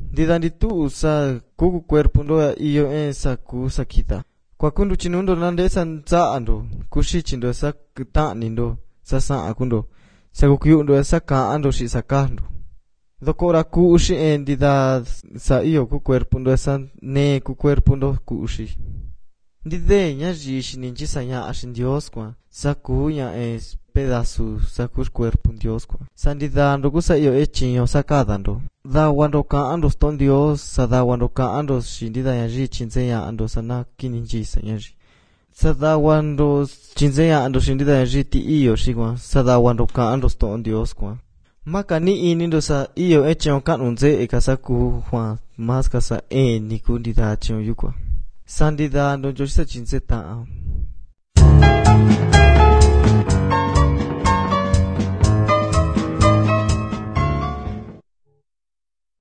Didandi tu sa kuku cuerpo ndo iyo sa ku sakita. Kwa kundu chinundo nande san za ando kushi chindo sa kitani ndo sa sa akundo sa kuyu ndo sa ka ando shi sakando. Dokora ku ushi dida sa iyo ku cuerpo ndo sa ne ku cuerpo ndo ku ushi. Dide nya jishi ninji sa nya ashin Dios kwa sa ku nya es pedazo sa ku cuerpo Dios kwa. Sa dida ndo ku sa iyo chinyo sa kada ndo. Da wando ka ando ston Dios sa da wando ka ando shindida ya ji chinze ya ando sana kininji sa ya ji sa da wando chinze ya ando shindida ya ji ti iyo shigwa sa da wando ka ando ston Dios kwa maka ni ini ndo sa iyo eche kan unze ekasa ku hwa maska sa ni kundida chen yukwa sandida ndo joshisa chinze ta